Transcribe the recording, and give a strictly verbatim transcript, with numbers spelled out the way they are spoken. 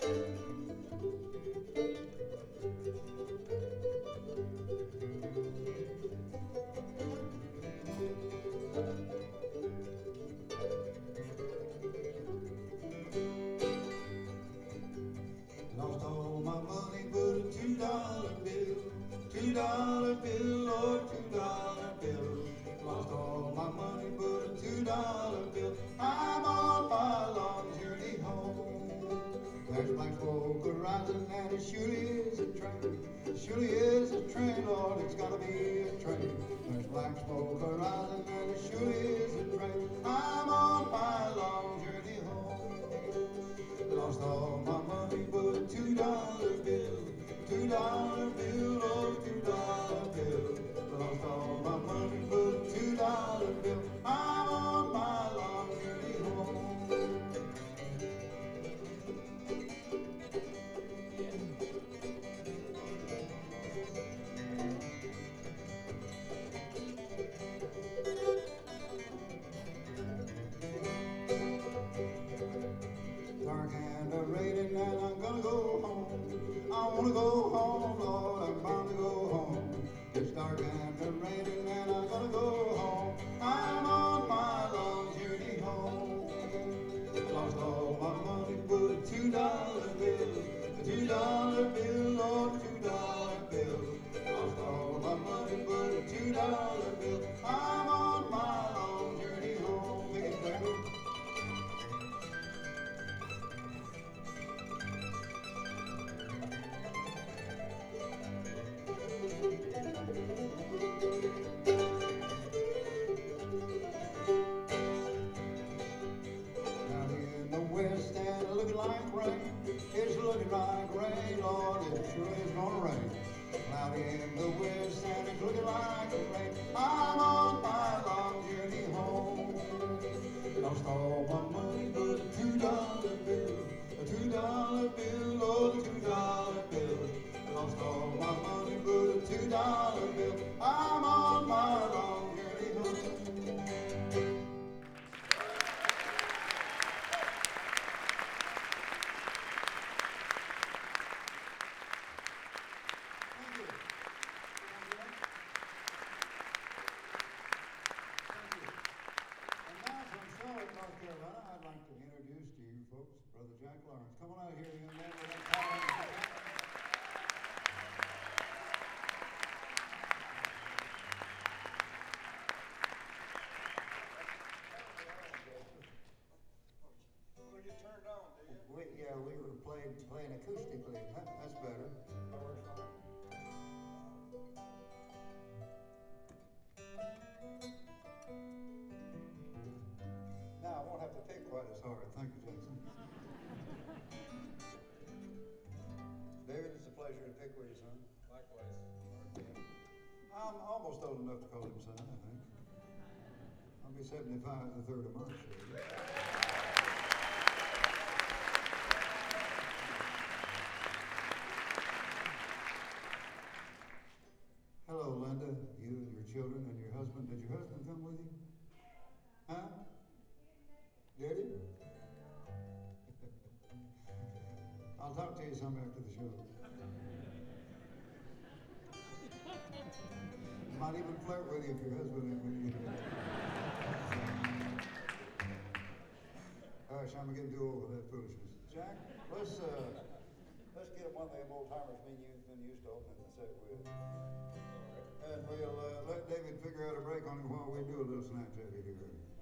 Lost all my money but a two dollar bill, two dollar bill, Lord, two dollar bill. Lost all my money but a two dollar bill. I'm on my long journey home. There's black smoke arising and it surely is a train. It surely is a train, Lord, it's gotta be a train. There's black smoke arising and it surely is a train. I'm on my long journey home. Lost all my money but a two dollar bill, two dollar bill, oh, two dollar bill. Lost all my money but a two dollar bill. I'm on my long journey home. Dark and a raining and I'm gonna go home. I wanna go home, Lord, I'm bound to go home. It's dark and a raining and I'm gonna go home. I'm on my long journey home. Lost all my money but a two dollar bill, a two dollar bill, Lord, a two dollar bill. Lost all my money but a two dollar bill. I'm on my long journey home. Make it better. Out in the west and looking like rain, it's looking like rain, Lord, it sure is gonna rain. Out in the west and it's looking like rain, I'm on my long journey home. Lost all my money but a two dollar bill, a two dollar bill, Lord, a two dollar bill. Lost all my money but a two dollar bill, I'm on my long journey home. Thank you. Thank you. And now from Charlotte, North Carolina, I'd like to introduce to you folks Brother Jack Lawrence. Come on out here, young man. We're gonna call him. Well, you turned on, do you? We, yeah, we were playing playing acoustically. That, that's better. That works fine. Now I won't have to pick quite as hard. Thank you, Jackson. David, it's a pleasure to pick with you, son. Likewise. I'm almost old enough to call him son, I think. I'll be seventy-five the third of March. Hello, Linda, you and your children and your husband. Did your husband come with you? Huh? Did he? I'll talk to you some after the show. Might even flirt with you if your husband ain't with you. Gosh, I'm getting too old for that foolishness. Jack, let's uh, let's get one of them old timers me and you've been used to opening the set with. And we'll uh, let David figure out a break on it while we do a little Snapchat here.